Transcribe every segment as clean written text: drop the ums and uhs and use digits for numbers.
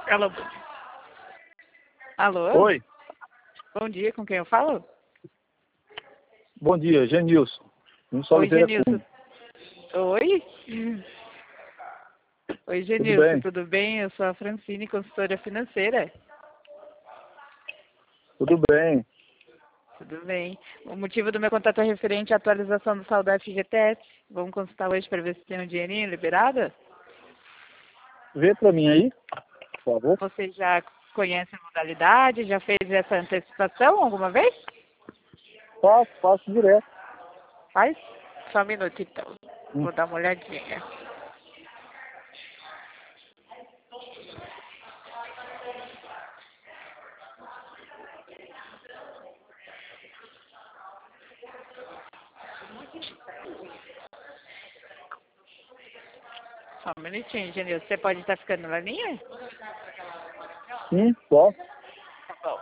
Alô? Alô? Oi, Bom dia, com quem eu falo? bom dia, Genilson. Oi, Genilson. Oi? Oi, Tudo Genilson, bem? tudo bem? Eu sou a Francine, consultora financeira. Tudo bem. Tudo bem. O motivo do meu contato é referente à atualização do saldo da FGTS. Vamos consultar hoje para ver se tem um dinheirinho liberado? Vê para mim aí, por favor. Você já conhece a modalidade? Já fez essa antecipação alguma vez? Faço direto. Faz? Só um minuto, então. Hum. Vou dar uma olhadinha. Só um minutinho, Genilson. Você pode estar ficando na linha? Sim, posso. Tá bom.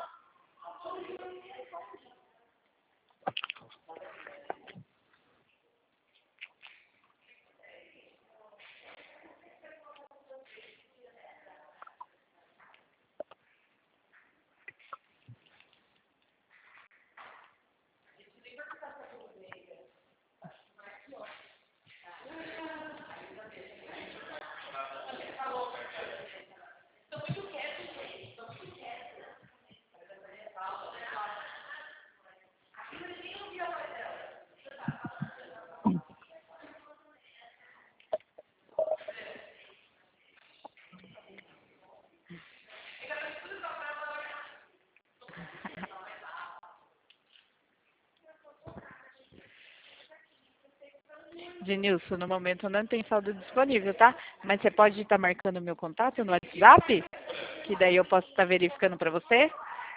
Genilson, no momento não tem saldo disponível, tá? Mas você pode estar marcando o meu contato no WhatsApp, que daí eu posso estar verificando para você.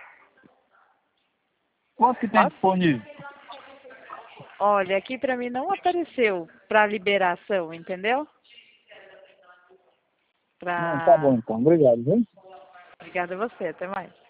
Quanto que tem Posso? disponível? Olha, aqui para mim não apareceu para liberação, entendeu? Não, tá bom Pra... então. Obrigado, viu? Obrigada a você, até mais.